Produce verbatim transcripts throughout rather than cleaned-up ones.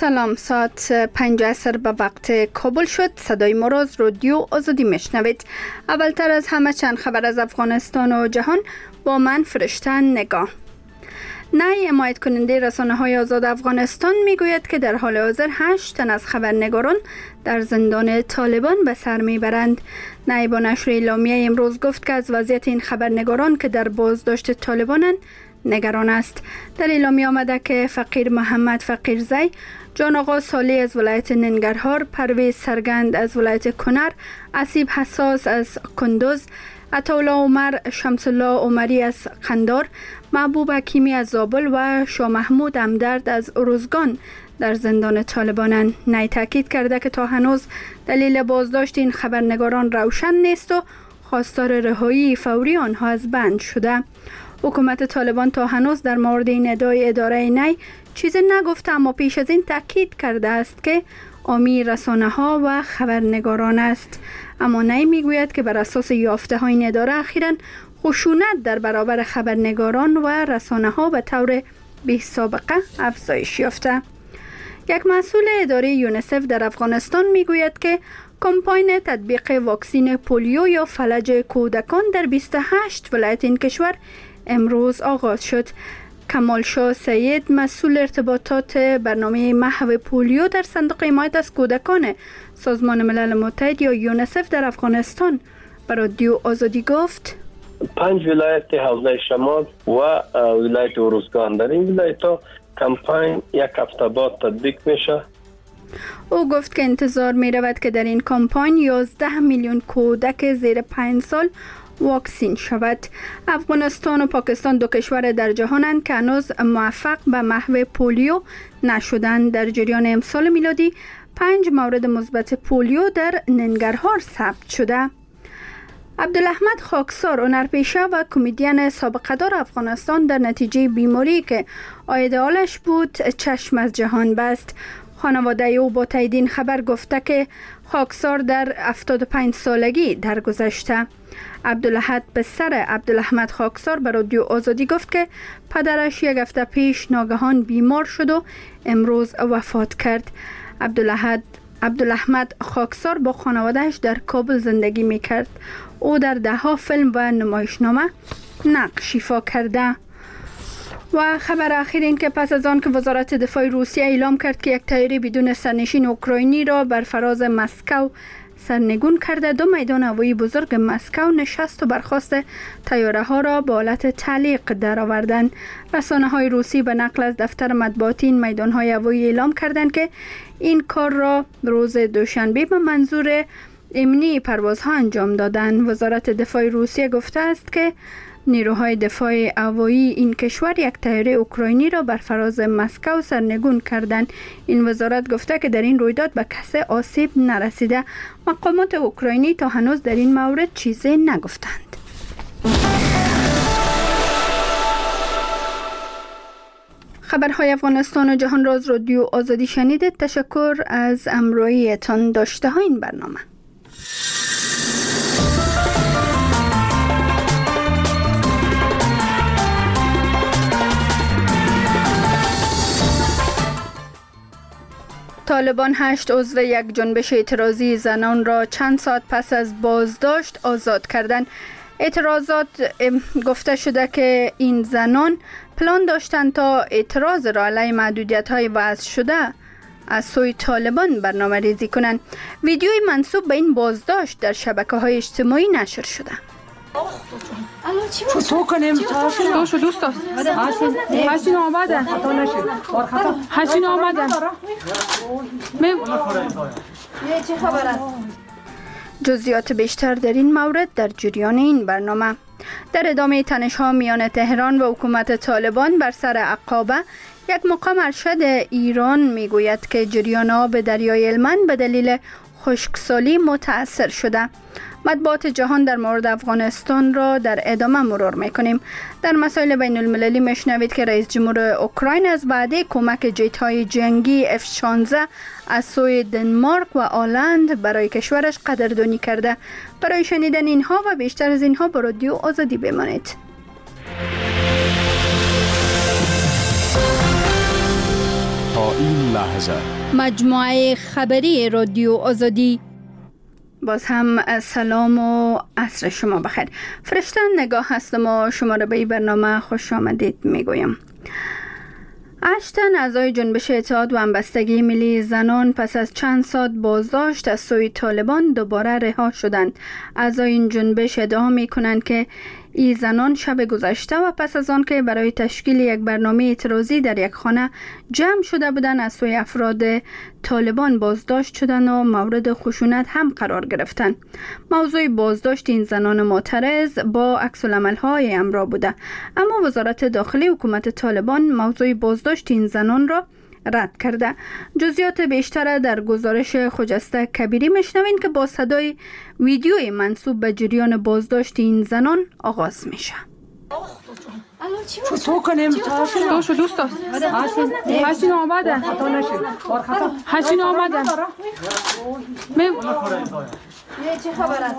سلام، ساعت پنج عصر به وقت کابل شد. صدای ما را از رادیو آزادی میشنوید. اولتر از همه چند خبر از افغانستان و جهان با من فرشته نگاه. نای حمایت کننده رسانه های آزاد افغانستان میگوید که در حال حاضر هشت تن از خبرنگاران در زندان طالبان به سر میبرند. نای با نشر اعلامیه امروز گفت که از وضعیت این خبرنگاران که در بازداشت طالبانند نگران است. در اعلامیه آمده که فقیر محمد فقیرزی، جان آقا صالح از ولایت ننگرهار، پرویز سرگند از ولایت کنر، اسیب حساس از کندوز، عطاالله عمر، شمس الله عمری از قندار، محبوب حکیمی از زابل و شاه محمود همدرد از ارزگان در زندان طالبانند. نی تاکید کرده که تا هنوز دلیل بازداشت این خبرنگاران روشن نیست و خواستار رهایی فوری آنها از بند شده. حکومت طالبان تا هنوز در مورد این ادعای اداره نی چیزی نگفته، اما پیش از این تاکید کرده است که حامی رسانه ها و خبرنگاران است. اما نی میگوید که بر اساس یافته های این اداره اخیراً خشونت در برابر خبرنگاران و رسانه ها به طور بی سابقه افزایش یافته. یک مسئول اداره یونیسف در افغانستان میگوید که کمپاین تطبیق واکسین پولیو یا فلج کودکان در بیست و هشت ولایت این کشور امروز آغاز شد. کمال شاه سید، مسئول ارتباطات برنامه محو پولیو در صندوق حمایت از کودکان سازمان ملل متحد یا یونیسف در افغانستان، به رادیو آزادی گفت: پنج ولایت حوزه شمال و ولایت ارزگان، در این ولایت ها کمپاین یک هفته بعد تطبیق میشه. او گفت که انتظار می رود که در این کمپاین یازده میلیون کودک زیر پنج سال واکسین شود. افغانستان و پاکستان دو کشور در جهانند که هنوز موفق به محو پولیو نشدند. در جریان امسال میلادی پنج مورد مثبت پولیو در ننگرهار ثبت شده. عبدالاحمد خاکسار، هنرپیشه و کمدین سابقه دار افغانستان، در نتیجه بیماری که عاید حالش بود چشم از جهان بست. خانواده او با تایید این خبر گفته که خاکسار در هفتاد و پنج سالگی درگذشته. عبدالاحد پسر عبدالاحمد خاکسار به رادیو آزادی گفت که پدرش یک هفته پیش ناگهان بیمار شد و امروز وفات کرد. عبدالاحد عبدالاحمد خاکسار با خانوادهش در کابل زندگی می کرد. او در ده ها فیلم و نمایشنامه نقش ایفا کرده. و خبر اخیر این که پس از آن که وزارت دفاع روسیه اعلام کرد که یک طیاره بدون سرنشین اوکراینی را بر فراز مسکو سرنگون کرده، دو میدان هوایی بزرگ مسکو نشست و برخاست طیاره ها را به حالت تعلیق درآوردند. رسانه های روسی به نقل از دفتر مطبوعاتی این میدان های هوایی اعلام کردند که این کار را روز دوشنبه به منظور امنی پروازها انجام دادند. وزارت دفاع روسیه گفته است که نیروهای دفاع هوایی این کشور یک طیاره اوکراینی را بر فراز مسکو سرنگون کردند. این وزارت گفته که در این رویداد به کسی آسیب نرسیده. مقامات اوکراینی تا هنوز در این مورد چیزی نگفتند. خبرهای افغانستان و جهان را از رادیو آزادی شنیدید. تشکر از همراهیتان. داشته ها این برنامه. طالبان هشت عضو یک جنبش اعتراضی زنان را چند ساعت پس از بازداشت آزاد کردند. اعتراضات گفته شده که این زنان پلان داشتند تا اعتراض را علیه محدودیت‌های وضع شده از سوی طالبان برنامه ریزی کنند. ویدیوی منسوب به این بازداشت در شبکه‌های اجتماعی نشر شده. چطور کنیم؟ دوست دوست حسین آمده حسین آمده چه خبر است؟ جزئیات بیشتر در این مورد در جریان این برنامه. در ادامه تنش‌ها میان تهران و حکومت طالبان بر سر عقابه، یک مقام ارشد ایران میگوید که جریان آب دریای هلمند به دلیل خشکسالی متاثر شده. مطبوعات جهان در مورد افغانستان را در ادامه مرور میکنیم. در مسائل بین المللی میشنوید که رئیس جمهور اوکراین از وعده کمک جت‌های جنگی اف شانزده از سوی دنمارک و آلند برای کشورش قدردانی کرده. برای شنیدن اینها و بیشتر از اینها با رادیو آزادی بمانید. تا این لحظه مجموعه خبری رادیو آزادی. باز هم سلام و عصر شما بخیر. فرشته نگاه هستم و شما را به این برنامه خوش آمدید میگویم. هشت تن اعضای جنبش اتحاد و همبستگی ملی زنان پس از چند ساعت بازداشت از سوی طالبان دوباره رها شدند. اعضای این جنبش ادعا می کنند که این زنان شب گذشته و پس از آن که برای تشکیل یک برنامه اعتراضی در یک خانه جمع شده بودند از سوی افراد طالبان بازداشت شدند و مورد خشونت هم قرار گرفتند. موضوع بازداشت این زنان معترض با عکس العمل‌های همراه بوده، اما وزارت داخلی حکومت طالبان موضوع بازداشت این زنان را رد کرده. جزئیات بیشتر در گزارش خجسته کبیری میشنوین که با صدای ویدیوی منسوب به جریان بازداشت این زنان آغاز میشه. تو کنیم تو شو دوست داشت حسین آمده حسین آمده چه خبر است؟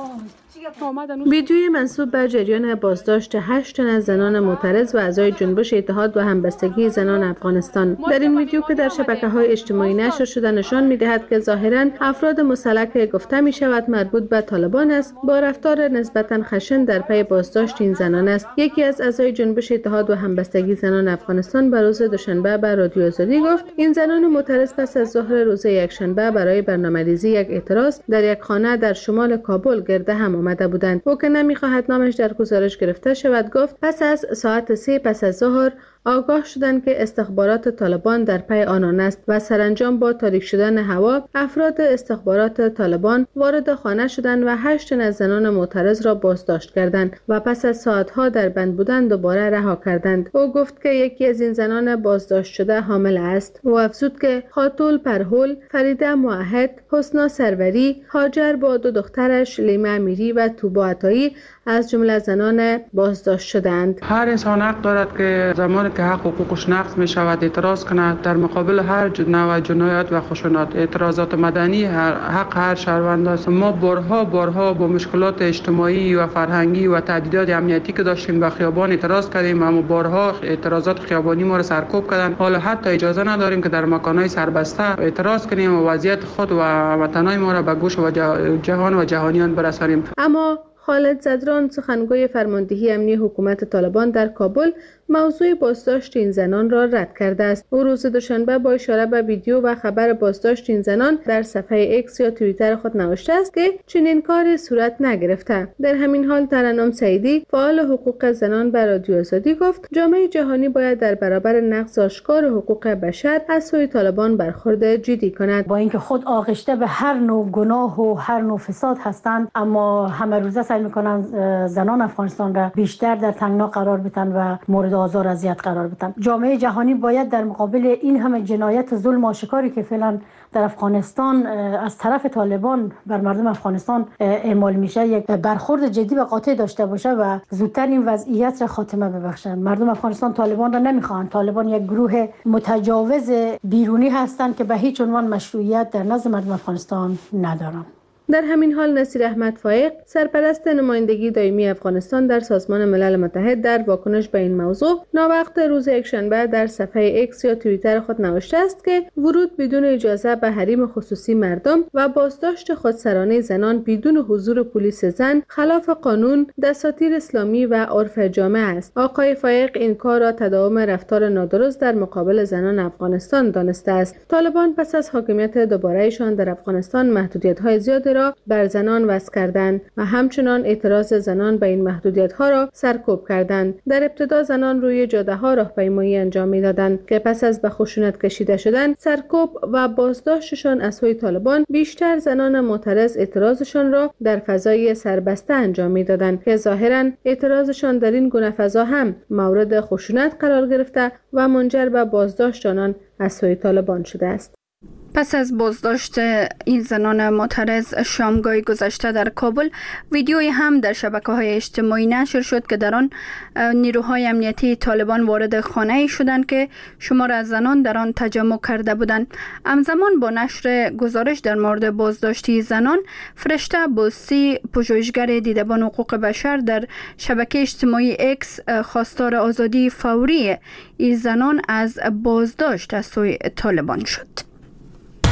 ویدیوی منسوب به جریان بازداشت هشت تن از زنان معترض و اعضای جنبش اتحاد و همبستگی زنان افغانستان در این ویدیو که در شبکه‌های اجتماعی نشر شده نشان می‌دهد که ظاهراً افراد مسلح که گفته می‌شود مربوط به طالبان است با رفتار نسبتاً خشن در پی بازداشت این زنان است. یکی از اعضای جنبش اتحاد و همبستگی زنان افغانستان به روز دوشنبه به رادیو آزادی گفت این زنان معترض پس از ظهر روز یکشنبه برای برنامه‌ریزی یک اعتراض در یک خانه در شمال کابل گرد هم آمده بودند. او که نمی‌خواهد نامش در گزارش گرفته شود گفت پس از ساعت سه پس از ظهر آگاه شدند که استخبارات طالبان در پی آنان است و سرانجام با تاریک شدن هوا افراد استخبارات طالبان وارد خانه شدند و هشت تن از زنان معترض را بازداشت کردند و پس از ساعتها در بند بودن دوباره رها کردند. او گفت که یکی از این زنان بازداشت شده حامل است. او افزود که خاتول پرهول، فریده موحد، حسنا سروری، هاجر با دو دخترش لیمه امیری و توبا عطایی از جمله زنان بازداشت شدند. هر انسان حق دارد که زمانی که حق حقوقش نقض می شود اعتراض کند در مقابل هر نوع جنایت و خشونت. اعتراضات مدنی هر حق هر شهروند است. ما بارها بارها با مشکلات اجتماعی و فرهنگی و تهدیدات امنیتی که داشتیم به خیابان اعتراض کردیم، اما بارها اعتراضات خیابانی ما را سرکوب کردند. حالا حتی اجازه نداریم که در مکان‌های سربسته اعتراض کنیم و وضعیت خود و وطنای ما را به گوش و جهان و جهانیان برسانیم. اما خالد زدران سخنگوی فرماندهی امنی حکومت طالبان در کابل موضوع بازداشت این زنان را رد کرده است. او روز دوشنبه با اشاره به ویدیو و خبر بازداشت این زنان در صفحه اکس یا توییتر خود نوشته است که چنین کاری صورت نگرفته. در همین حال ترنم سعیدی فعال حقوق زنان به رادیو آزادی گفت جامعه جهانی باید در برابر نقض آشکار حقوق بشر از سوی طالبان برخورد جدی کند. با اینکه خود آغشته به هر نوع گناه و هر نوع فساد هستند، اما همه روزه سعی میکنن زنان افغانستان را بیشتر در تنگنا قرار بدن و مورد آزار اذیت قرار بدن. جامعه جهانی باید در مقابل این همه جنایت ظلم آشکاری که فعلا در افغانستان از طرف طالبان بر مردم افغانستان اعمال میشه یک برخورد جدی و قاطع داشته باشه و زودتر این وضعیت را خاتمه ببخشند. مردم افغانستان طالبان را نمیخوان. طالبان یک گروه متجاوز بیرونی هستند که به هیچ عنوان مشروعیت در نزد مردم افغانستان ندارند. در همین حال نصیر احمد فایق سرپرست نمایندگی دائمی افغانستان در سازمان ملل متحد در واکنش به این موضوع ناوقت روز یکشنبه در صفحه اکس یا توییتر خود نوشته است که ورود بدون اجازه به حریم خصوصی مردم و بازداشت خودسرانه زنان بدون حضور پلیس زن خلاف قانون، دساتیر اسلامی و عرف جامعه است. آقای فایق این کار را تداوم رفتار نادرست در مقابل زنان افغانستان دانسته است. طالبان پس از حاکمیت دوباره‌شان در افغانستان محدودیت‌های زیادی را بر زنان وضع کردند و همچنان اعتراض زنان به این محدودیت‌ها را سرکوب کردند. در ابتدا زنان روی جاده‌ها راهپیمایی انجام می‌دادند که پس از به خشونت کشیده شدن، سرکوب و بازداشتشان از سوی طالبان، بیشتر زنان معترض اعتراضشان را در فضای سربسته انجام می‌دادند که ظاهراً اعتراضشان در این گونه فضا هم مورد خشونت قرار گرفته و منجر به بازداشت آنان از سوی طالبان شده است. پس از بازداشت این زنان معترض شامگاه گذشته در کابل، ویدیویی هم در شبکه‌های اجتماعی نشر شد که در آن نیروهای امنیتی طالبان وارد خانه‌ای شدند که شمار از زنان در آن تجمع کرده بودند. همزمان با نشر گزارش در مورد بازداشتی زنان، فرشته بوسی، پژوهشگر دیدبان حقوق بشر، در شبکه اجتماعی اکس خواستار آزادی فوری این زنان از بازداشت از سوی طالبان شد.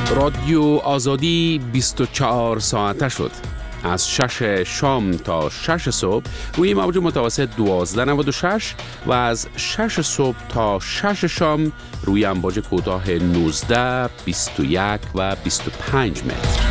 رادیو آزادی بیست و چهار ساعته شد. از شش شام تا شش صبح روی موج متوسط دوازده نود و شش و از شش صبح تا شش شام روی امواج کوتاه نوزده، بیست و یک و بیست و پنج متر.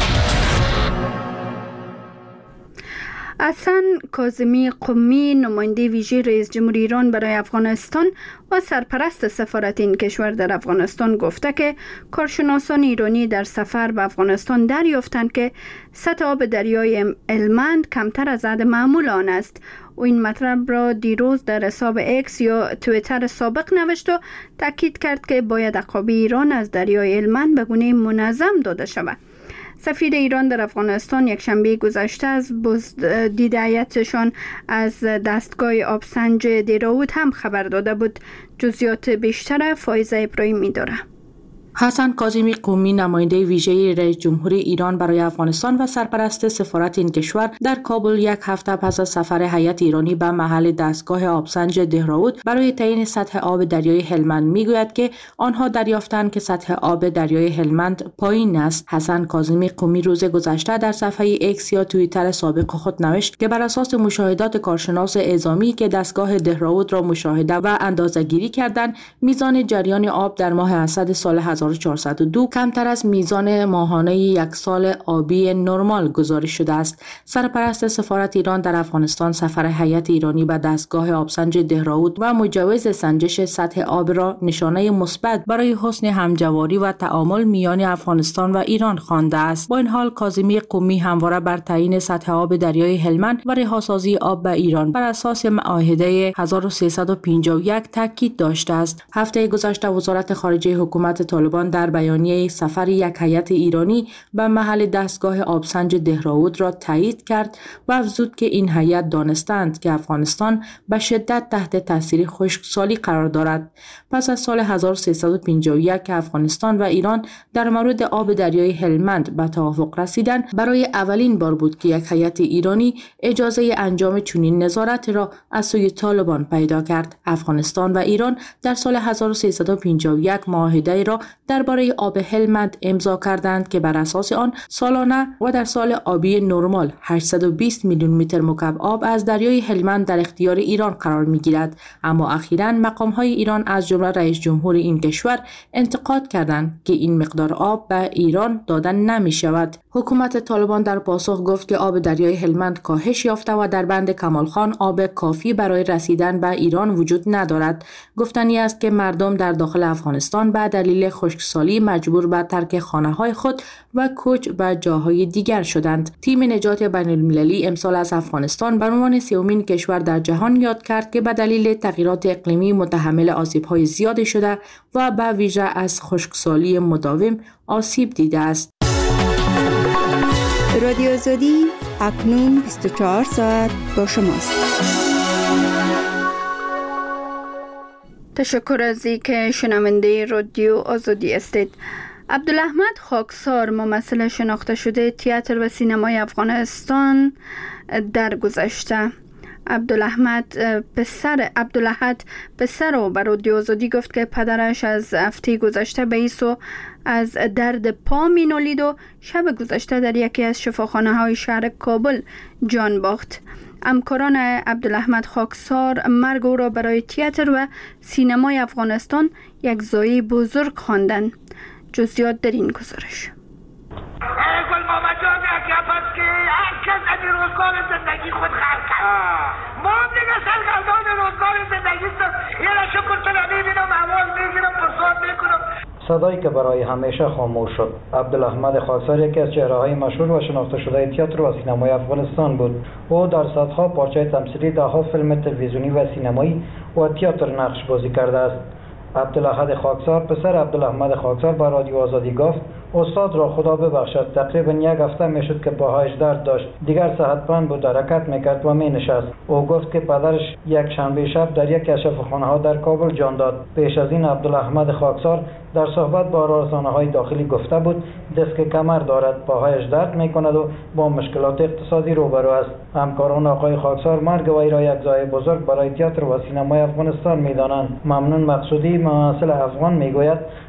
حسن کاظمی قمی، نماینده ویژه رئیس جمهور ایران برای افغانستان و سرپرست سفارت این کشور در افغانستان گفته که کارشناسان ایرانی در سفر به افغانستان دریافتند که سطح آب دریای هلمند کمتر از حد معمول آن است. او این مطلب را دیروز در حساب اکس یا توییتر سابق نوشت و تاکید کرد که باید عقابه ایران از دریای هلمند به گونه منظم داده شود. سفیر ایران در افغانستان یک شنبه گذشته از بازدید هیئتشان از دستگاه آبسنج دهراود هم خبر داده بود. جزئیات بیشتر فایزه ابراهیمی داره. حسن کاظمی قمی، نماینده ویژه رئیس جمهور ایران برای افغانستان و سرپرست سفارت این کشور، در کابل یک هفته پس از سفر هیئت ایرانی به محل دستگاه آبسنج دهراود برای تعیین سطح آب دریای هلمند میگوید که آنها دریافتند که سطح آب دریای هلمند پایین است. حسن کاظمی قمی روز گذشته در صفحه اکس یا توییتر سابق خود نوشت که بر اساس مشاهدات کارشناس اعزامی که دستگاه دهراود را مشاهده و اندازه‌گیری کردند، میزان جریان آب در ماه اسد سال هزار و چهارصد و دو کمتر از میزان ماهانه یک سال آبی نرمال گزارش شده است. سرپرست سفارت ایران در افغانستان سفر هیئت ایرانی به دستگاه آبسنج دهراود و مجوز سنجش سطح آب را نشانه مثبت برای حسن همجواری و تعامل میان افغانستان و ایران خوانده است. با این حال کاظمی قمی همواره بر تعیین سطح آب دریای هلمند و رهاسازی آب به ایران بر اساس معاهده هزار و سیصد و پنجاه و یک تاکید داشته است. هفته گذشته وزارت خارجه حکومت طالبان در بیانیه سفر یک هیئت ایرانی به محل دستگاه آبسنج دهراود را تایید کرد و افزود که این هیئت دانستند که افغانستان به شدت تحت تاثیر خشکسالی قرار دارد. پس از سال هزار و سیصد و پنجاه و یک که افغانستان و ایران در مورد آب دریای هلمند به توافق رسیدند، برای اولین بار بود که یک هیئت ایرانی اجازه انجام چنین نظارت را از سوی طالبان پیدا کرد. افغانستان و ایران در سال هزار و سیصد و پنجاه و یک معاهده را درباره آب هلمند امضا کردند که بر اساس آن سالانه و در سال آبی نرمال هشتصد و بیست میلیون متر مکعب آب از دریای هلمند در اختیار ایران قرار می‌گیرد. اما اخیراً مقام‌های ایران از جمله رئیس جمهور این کشور انتقاد کردند که این مقدار آب به ایران داده نمی‌شود. حکومت طالبان در پاسخ گفت که آب دریای هلمند کاهش یافته و در بند کمالخان آب کافی برای رسیدن به ایران وجود ندارد. گفتنی است که مردم در داخل افغانستان به دلیل خشکسالی مجبور به ترک خانه‌های خود و کوچ به جاهای دیگر شدند. تیم نجات بین‌المللی امسال از افغانستان به عنوان سومین کشور در جهان یاد کرد که به دلیل تغییرات اقلیمی متحمل آسیب‌های زیادی شده و به ویژه از خشکسالی مداوم آسیب دیده است. رادیو آزادی اکنون بیست و چهار ساعت با شماست. تشکر از اینکه شنونده رادیو آزادی هستید. عبدالاحمد خاکسار، ممثل شناخته شده تئاتر و سینمای افغانستان، در گذشته عبدالاحمد پسر عبدالاحد پسر او به رادیو آزادی گفت که پدرش از هفته گذشته به ایسو از درد پا می نالید و شب گذشته در یکی از شفاخانه های شهر کابل جان باخت. همکاران عبدالاحمد خاکسار مرگ او را برای تئاتر و سینمای افغانستان یک ضایعه بزرگ خواندند. جزئیات در این گزارش. گل محمد جان یک پس که هر کس از روزگار زندگی خود خرد کرد. ما هم دیگه سرگردان روزگار زندگی است. یه را شکر که نمیبینم، احوال میگیرم، پرسواد میکنم. صدایی که برای همیشه خاموش شد. عبدالاحمد خاکسار یکی از چهره‌های مشهور و شناخته شده تئاتر و سینمای افغانستان بود. او در صدها پارچه تمثیلی، ده‌ها فیلم تلویزیونی و سینمایی و تئاتر نقش بازی کرده است. عبدالاحد خاکسار پسر عبدالاحمد خاکسار به رادیو آزادی گفت استاد را خدا ببخشد تقریبا یک هفته میشد که پاهایش درد داشت، دیگر صحتمند بود، حرکت میکرد و مینشست. او گفت که پدرش یک شنبه شب در یک از شفاخانه‌ها در کابل جان داد. پیش از این عبدالاحمد خاکسار در صحبت با رسانه‌های داخلی گفته بود دست کمر دارد، پاهایش درد میکند و با مشکلات اقتصادی روبرو است. همکاران آقای خاکسار مرگ وی را یک ضایعه بزرگ برای تئاتر و سینمای افغانستان میدانند. ممنون مقصودی، ممثل افغان، میگوید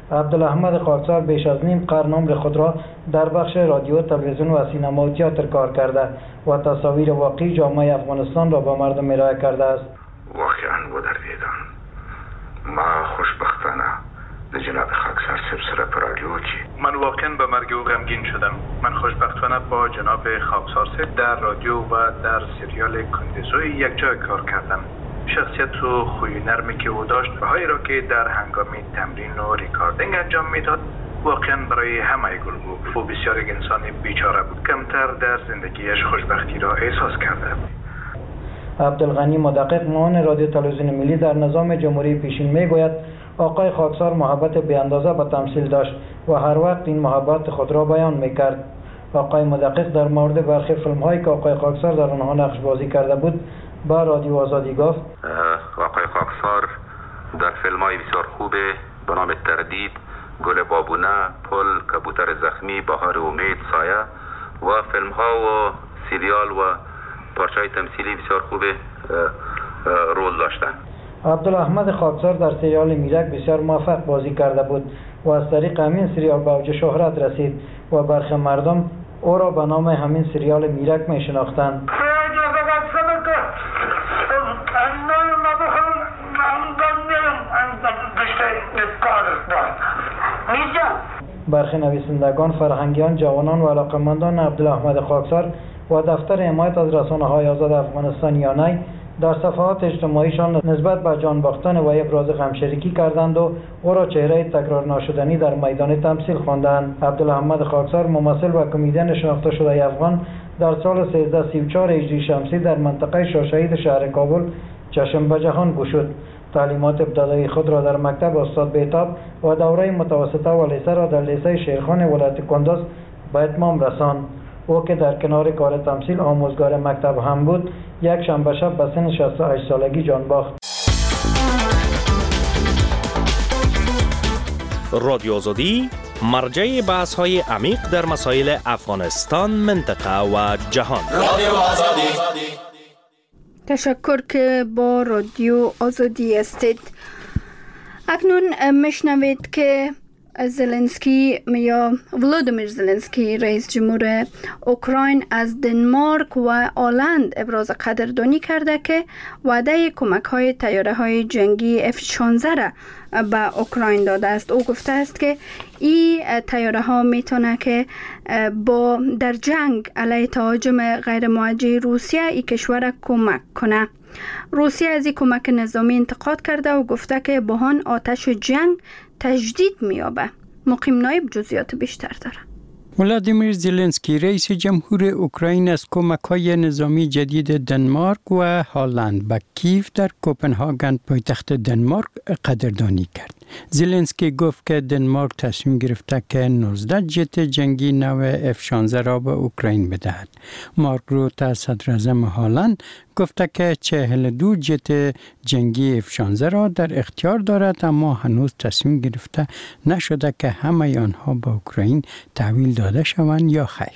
عبدالاحمد خاکسار بیش از نیم قرن عمر خود را در بخش رادیو، تلویزیون و سینما و تئاتر کار کرده و تصاویر واقعی جامعه افغانستان را با مردم ارائه کرده است. واقعا بودردیدم. ما خوشبختانه در جناب خاکسار سب سر پر رادیو چی من واقعا به مرگ او غمگین شدم. من خوشبختانه با جناب خاکسار سب در رادیو و در سریال کندزوی یک جای کار کردم. شخصیت و خوی نرمی که او داشت و هایی را که در هنگامی تمرین و ریکاردینگ انجام میداد واقعا برای همه گل بود. او بسیار یک انسان بیچاره بود. کمتر در زندگیش خوشبختی را احساس کرده بود. عبدالغنی مدقق معاون رادیو تلویزیون ملی در نظام جمهوری پیشین میگوید آقای خاکسار محبت بی اندازه به تمثیل داشت و هر وقت این محبت خود را بیان میکرد. آقای مدقق در مورد برخی فیلم هایی که آقای خاکسار در آنها نقش بازی کرده بود با رادیو آزادی گفت آقای خاکسار در فیلم های بسیار خوبه به نام تردید، گل بابونه، پل، کبوتر زخمی، بهار امید، سایه و فیلم ها و سریال و پارچه های تمثیلی بسیار خوبه رول داشتن. عبدالاحمد خاکسار در سریال میرک بسیار موفق بازی کرده بود و از طریق همین سریال به اوج شهرت رسید و برخی مردم او را به نام همین سریال میرک می شناختند. برخی نویسندگان، فرهنگیان، جوانان و علاقمندان عبدالاحمد خاکسار و دفتر حمایت از رسانه‌های آزاد افغانستان یانای در صفحات اجتماعیشان نسبت به جان باختن و ابراز غمشریکی کردند و او را چهره تکرار ناشدنی در میدان تمثیل خواندند. عبدالاحمد خاکسار ممثل و کمدین شناخته شده افغان در سال سیزده سی و چهار هجری شمسی در منطقه شاهشهید شهر کابل چشم به جهان گشود. تعلیمات ابتدایی خود را در مکتب استاد بیتاب و دوره متوسطه و لیسه را در لیسه شیرخان ولایت کندز به اتمام رساند. او که در کنار کار تمثیل آموزگار مکتب هم بود، یک شنبه شب به سن شصت و هشت سالگی جان باخت. رادیو آزادی مرجع بحث های عمیق در مسائل افغانستان، منطقه و جهان. رادیو آزادی. تشکر که با رادیو آزادی هستید. اکنون میشنوید که زلنسکی یا ولودیمیر زلنسکی رئیس جمهور اوکراین از دنمارک و آلند ابراز قدردانی کرده که وعده کمک های طیاره های جنگی اف شانزده را به اوکراین داده است. او گفته است که این طیاره ها میتونه که با در جنگ علیه تهاجم غیر موجه روسیه این کشور کمک کنه. روسیه از این کمک نظامی انتقاد کرده و گفته که بحران آتش جنگ تجدید می‌یابد. مقیم نایب جزئیات بیشتر داره. ولادیمیر زلنسکی رئیس جمهور اوکراین از کمک‌های نظامی جدید دنمارک و هلند به کیف در کوپنهاگن پایتخت دنمارک قدردانی کرد. زلنسکی گفت که دنمارک تصمیم گرفته که نوزده جت جنگی نو اف شانزده را به اوکراین بدهد. مارک روته صدراعظم هلند گفته که چهل و دو جت جنگی اف شانزده را در اختیار دارد، اما هنوز تصمیم گرفته نشده که همه آنها به اوکراین تحویل داده شوند یا خیر.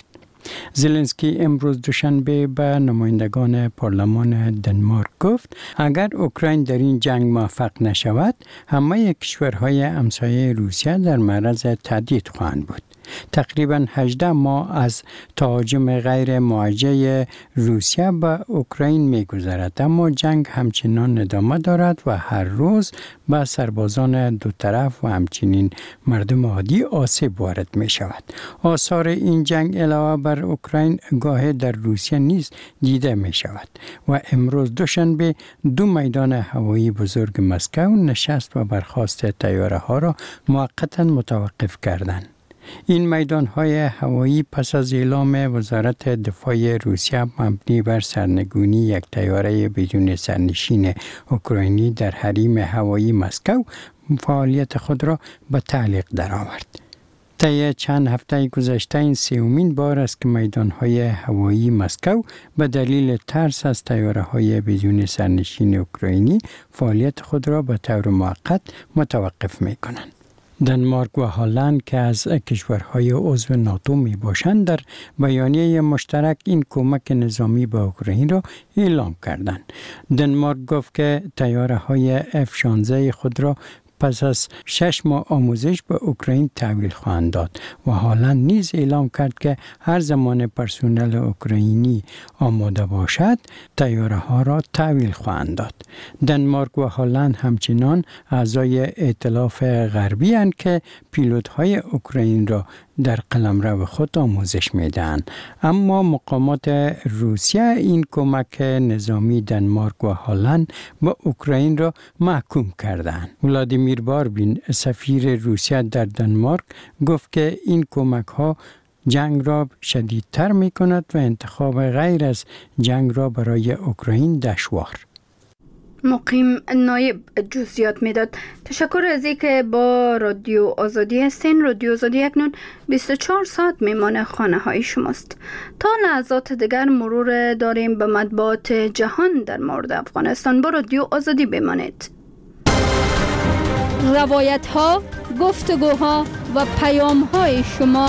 زلنسکی امروز دوشنبه به نمایندگان پارلمان دنمارک گفت اگر اوکراین در این جنگ موفق نشود، همه کشورهای همسایه روسیه در معرض تهدید خواهند بود. تقریباً هجده ماه از تهاجم غیر موجه روسیه به اوکراین می‌گذرد، اما جنگ همچنان ادامه دارد و هر روز به سربازان دو طرف و همچنین مردم عادی آسیب وارد می شود. آثار این جنگ علاوه بر اوکراین گاهی در روسیه نیز دیده می شود و امروز دوشنبه دو میدان هوایی بزرگ مسکو نشست و برخاست طیاره ها را موقتا متوقف کردند. این میدان‌های هوایی پس از اعلام وزارت دفاع روسیه مبنی بر سرنگونی یک طیاره بدون سرنشین اوکراینی در حریم هوایی مسکو فعالیت خود را به تعلیق درآورد. طی چند هفته گذشته این سومین بار است که میدان‌های هوایی مسکو به دلیل ترس از طیاره‌های بدون سرنشین اوکراینی فعالیت خود را به طور موقت متوقف می‌کنند. دنمارک و هلند که از کشورهای عضو ناتو می باشند در بیانیه مشترک این کمک نظامی به اوکراین را اعلام کردند. دنمارک گفت که طیاره‌های اف شانزده خود را پس از شش ماه آموزش به اوکراین تحویل خواهند داد و هالند نیز اعلام کرد که هر زمان پرسنل اوکراینی آماده باشد طیاره ها را تحویل خواهند داد. دنمارک و هالند همچنان اعضای ائتلاف غربی اند که پیلوت های اوکراین را در قلمرو خود آموزش میدهند، اما مقامات روسیه این کمک نظامی دنمارک و هالند به اوکراین را محکوم کردند. ولادیمیر باربین سفیر روسیه در دنمارک گفت که این کمک ها جنگ را شدیدتر می کند و انتخاب غیر از جنگ را برای اوکراین دشوار. مقیم نایب جزئیات میداد. تشکر از اینکه با رادیو آزادی هستین. رادیو آزادی اکنون بیست و چهار ساعت میمان خانه های شماست. تا لحظات دیگر مرور داریم به مطبوعات جهان در مورد افغانستان. با رادیو آزادی بمانید. روایت ها، گفتگوها و پیام های شما.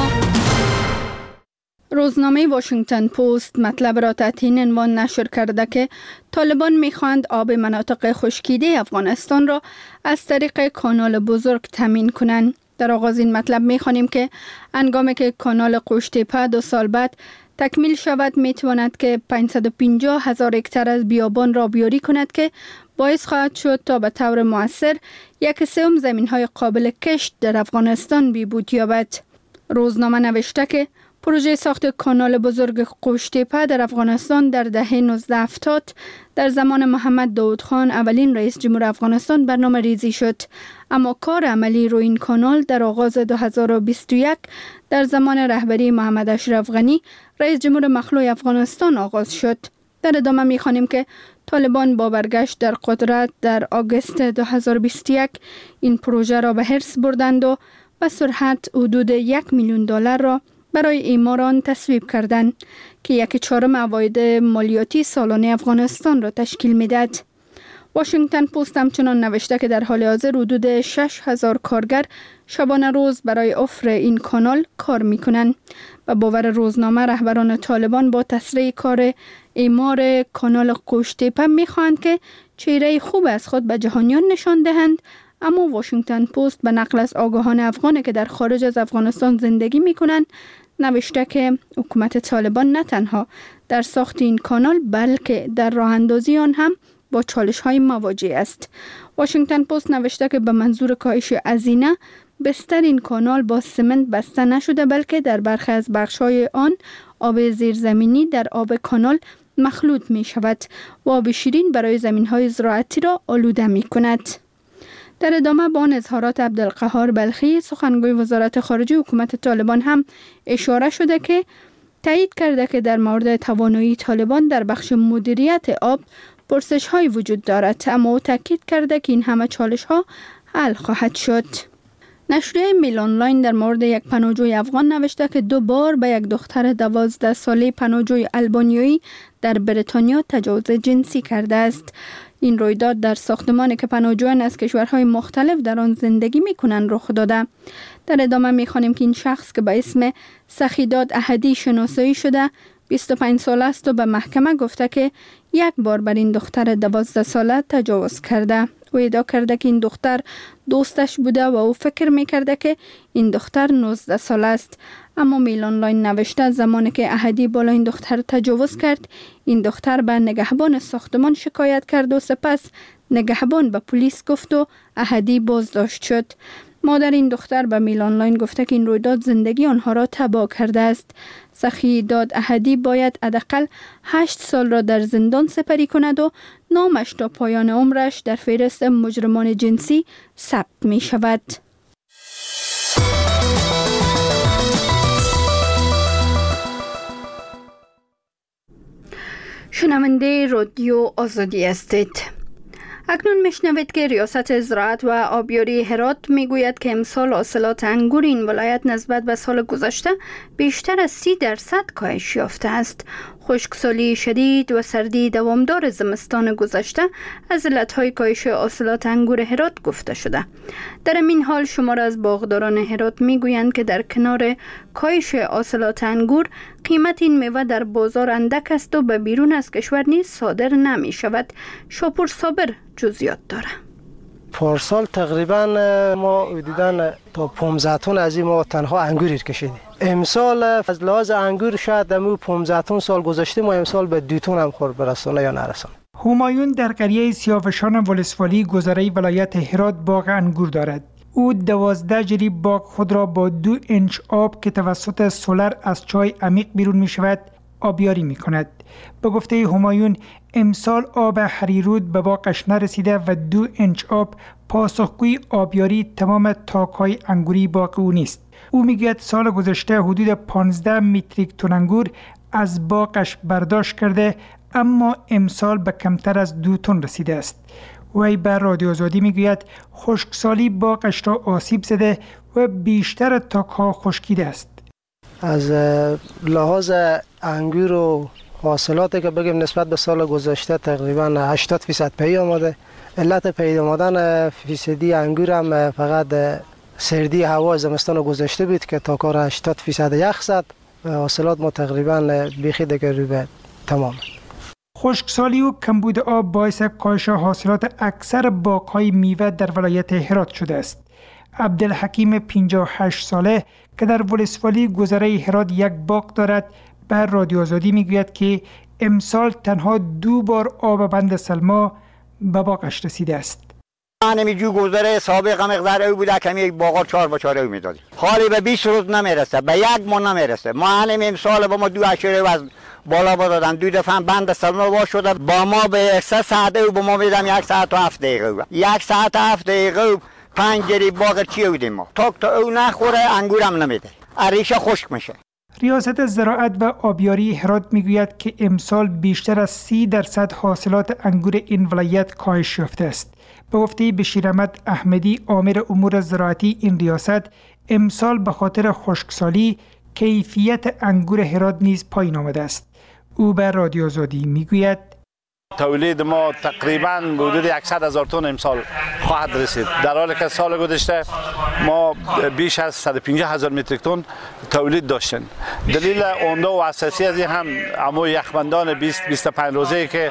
روزنامه واشنگتن پست مطلب را تحت این عنوان نشر کرده که طالبان می‌خواهند آب مناطق خشکیده افغانستان را از طریق کانال بزرگ تامین کنند. در آغاز این مطلب می‌خوانیم که هنگامی که کانال قوشتیپه دو سال بعد تکمیل شود می‌تواند که پانصد و پنجاه هزار هکتار از بیابان را بیاری کند که باعث خواهد شد تا به طور مؤثر یک سوم زمین‌های قابل کشت در افغانستان بیبود یابد. روزنامه نوشته که پروژه ساخت کانال بزرگ قوشتیپه در افغانستان در دهه نوزده هفتاد در زمان محمد داود خان اولین رئیس جمهور افغانستان برنامه ریزی شد، اما کار عملی روی این کانال در آغاز دو هزار و بیست و یک در زمان رهبری محمد اشرف غنی رئیس جمهور مخلوع افغانستان آغاز شد. در ادامه می‌خوانیم که طالبان با برگشت در قدرت در آگوست دو هزار و بیست و یک این پروژه را به حرص بردند و به سرعت حدود یک میلیون دلار را برای اعمار آن تصویب کردند که یک چهارم عواید مالیاتی سالانه افغانستان را تشکیل می‌دهد. واشنگتن پست همچنان نوشته که در حال حاضر حدود شش هزار کارگر شبانه روز برای افر این کانال کار می‌کنند. و باور روزنامه رهبران طالبان با تسریع کار اعمار کانال قوشتیپه می‌خواهند که چهره خوب از خود به جهانیان نشان دهند، اما واشنگتن پست به نقل از آگاهان افغانی که در خارج از افغانستان زندگی می‌کنند نوشته که حکومت طالبان نه تنها در ساخت این کانال بلکه در راه اندازی آن هم با چالش‌های مواجه است. واشنگتن پست نوشته که به منظور کاهش هزینه بستر این کانال با سمنت بسته نشده، بلکه در برخی از بخش‌های آن آب زیرزمینی در آب کانال مخلوط می شود و آب شیرین برای زمین‌های زراعتی را آلوده می کند. در ادامه با آن اظهارات عبدالقهار بلخی سخنگوی وزارت خارجه حکومت طالبان هم اشاره شده که تایید کرده که در مورد توانایی طالبان در بخش مدیریت آب پرسش‌های وجود دارد، اما او تاکید کرده که این همه چالش‌ها حل خواهد شد. نشریه میل آنلاین در مورد یک پناهجوی افغان نوشته که دو بار به یک دختر دوازده ساله پناهجوی آلبانیایی در بریتانیا تجاوز جنسی کرده است. این رویداد در ساختمانی که پناهجویان از کشورهای مختلف در آن زندگی می‌کنند رخ داده. در ادامه می‌خوانیم که این شخص که به اسم سخیداد احدی شناسایی شده بیست و پنج ساله است و به محکمه گفته که یک بار بر این دختر دوازده ساله تجاوز کرده. او ادعا کرده که این دختر دوستش بوده و او فکر می‌کرده که این دختر نوزده ساله است. اما میل آنلاین نوشته زمانی که احدی بالا این دختر تجاوز کرد، این دختر به نگهبان ساختمان شکایت کرد و سپس نگهبان به پلیس گفت و احدی بازداشت شد. مادر این دختر به میل آنلاین گفته که این رویداد زندگی آنها را تباه کرده است. سخیداد احدی باید حداقل هشت سال را در زندان سپری کند و نامش تا پایان عمرش در فهرست مجرمان جنسی ثبت می شود. شنونده رادیو آزادی هستید. اکنون میشنوید که ریاست زراعت و آبیاری هرات میگوید که امسال حاصلات انگور این ولایت نسبت به سال گذشته بیشتر از سی درصد کاهش یافته است. خشکسالی شدید و سردی دوامدار زمستان گذشته از علتهای کاهش حاصلات انگور هرات گفته شده. در این حال شمار از باغداران هرات میگویند که در کنار کاهش حاصلات انگور قیمت این میوه در بازار اندک است و به بیرون از کشور نیز صادر نمی شود. شاپور صابر جزئیات داره. پارسال تقریبا ما دیدن تا پانزده تن از این ما تنها انگور کشیدیم. امسال از لحاظ انگور شاید دمو پانزده تن سال گذشته ما امسال به دو تن هم خورد برسانه یا نرسانه. همایون در قریه سیاوشان ولسوالی گذره ولایت هرات باغ انگور دارد. او دوازده جریب باغ خود را با دو اینچ آب که توسط سولر از چای عمیق بیرون می شود آبیاری می کند. به گفته همایون امسال آب هریرود به باغش نرسیده و دو اینچ آب پاسخگوی آبیاری تمام تاک‌های انگوری باغ او نیست. او میگوید سال گذشته حدود پانزده متریک تن انگور از باغش برداشت کرده اما امسال به کمتر از دو تن رسیده است. وی بر رادیو آزادی میگوید خشکسالی باغش را آسیب زده و بیشتر تاک‌ها خشکیده است. از لحاظ انگور و حاصلاتی که بگیم نسبت به سال گذشته تقریبا هشتاد فیصد پی آمده. علت پی آمدن فیصدی انگور هم فقط سردی هوا زمستان گذشته بود که تا کار هشتاد فیصد یخ زد و حاصلات ما تقریبا بیخی دیگه رو به تمام. خشکسالی و کمبود آب باعث کاهش حاصلات اکثر باغ‌های میوه در ولایت هرات شده است. عبدالحکیم پنجاه و هشت ساله که در ولسوالی گذره هرات یک باغ دارد بر رادیو آزادی میگوید که امسال تنها دو بار آب بند سلما به باغش رسیده است. من جو گذره سابق مقدار او بوده کمی یک باغ چهار با چهار او میدادیم. حالی به بیست روز نمیرسه، به یک ماه نمیرسه. ما همین امسال با ما دو اشاره از بالا با دادن، دو دفعه بند سلما وا شده با ما به سه ساعت او با ما میدم یک ساعت و هفت دقیقه. یک ساعت و هفت دقیقه پنج جریب باغ چی بودیم ما. تا تا او نخوره انگورم نمیده. ریشه خشک میشه. ریاست زراعت و آبیاری هرات میگوید که امسال بیشتر از سی درصد حاصلات انگور این ولایت کاهش یافته است. به گفته بشیر احمد احمدی آمر امور زراعتی این ریاست امسال به خاطر خشکسالی کیفیت انگور هرات نیز پایین آمده است. او به رادیو آزادی میگوید تولید ما تقریبا حدود صد هزار تن امسال خواهد رسید، در حالی که سال گذشته ما بیش از صد و پنجاه هزار متریک تن تولید داشتیم. دلیل عمده و اساسی از این هم همون یخبندان بیست بیست و پنج روزه که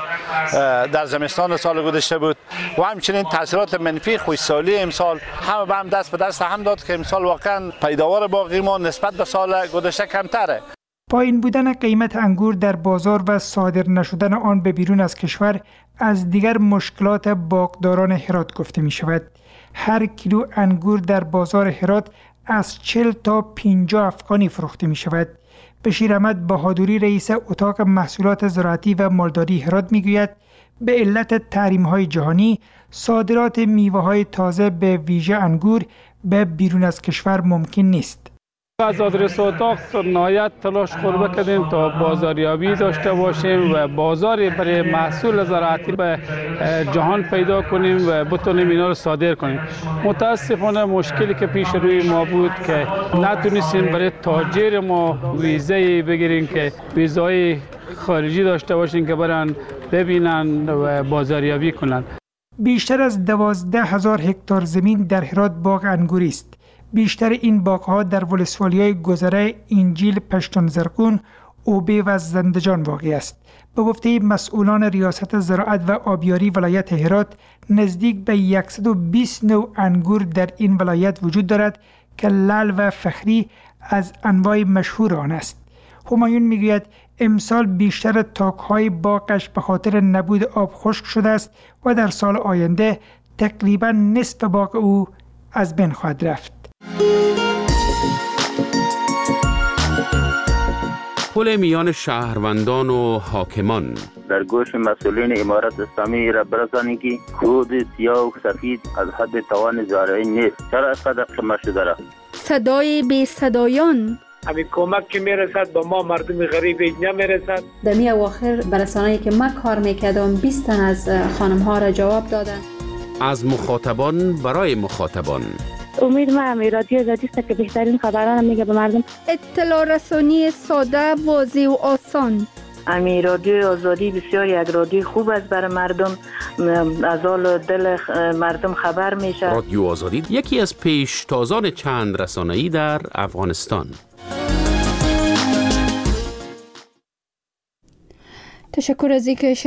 در زمستان سال گذشته بود و همچنین تاثیرات منفی خشکسالی امسال همه به هم دست به دست هم داد که امسال واقعا پیداوار باغی ما نسبت به سال گذشته کمتره. پایین بودن قیمت انگور در بازار و صادر نشدن آن به بیرون از کشور از دیگر مشکلات باغداران هرات گفته می شود. هر کیلو انگور در بازار هرات از چهل تا پنجاه افغانی فروخته می شود. بشیر احمد بهادری رئیس اتاق محصولات زراعتی و مالداری هرات می گوید به علت تحریم های جهانی صادرات میوه های تازه به ویژه انگور به بیرون از کشور ممکن نیست. از آدرس اتاق نهایت تلاش خورده کردیم تا بازاریابی داشته باشیم و بازاری برای محصول زراعتی به جهان پیدا کنیم و بتونیم اینا رو صادر کنیم. متاسفانه مشکلی که پیش روی ما بود که نتونستیم برای تاجر ما ویزه بگیریم که ویزای خارجی داشته باشیم که برن ببینن و بازاریابی کنن. بیشتر از دوازده هزار هکتار زمین در هرات باغ انگوری است. بیشتر این باغ‌ها در ولسوالی‌های گذره انجیل، پشتون زرقون، اوبه و زندجان واقع است. به گفته مسئولان ریاست زراعت و آبیاری ولایت هرات نزدیک به صد و بیست نوع انگور در این ولایت وجود دارد که لعل و فخری از انواع مشهور آن است. همایون میگوید امسال بیشتر تاک‌های باغش به خاطر نبود آب خشک شده است و در سال آینده تقریبا نصف باغ او از بین خواهد رفت. پل میان شهروندان و حاکمان در گوش مسئولین امارت اسلامی را برسانید که کود سیاه و سفید از حد توان زارعی نیست. چرا اینقدر خمه شده را؟ صدای بی صدایان همین کمک که میرسد با ما مردم غریب نمیرسد. در می اواخر برسانه‌ای که من کار میکردم بیست تن از خانم ها را جواب دادن. از مخاطبان برای مخاطبان. امید ما امی رادیو آزادی است که بهترین خبران میگه به مردم. اطلاع رسانی ساده، واضح و آسان. امی رادیو آزادی بسیار یک رادیو خوب است برای مردم، از حال دل مردم خبر میشه. رادیو آزادی یکی از پیشتازان چند رسانه‌ای در افغانستان. تشکر از اینکه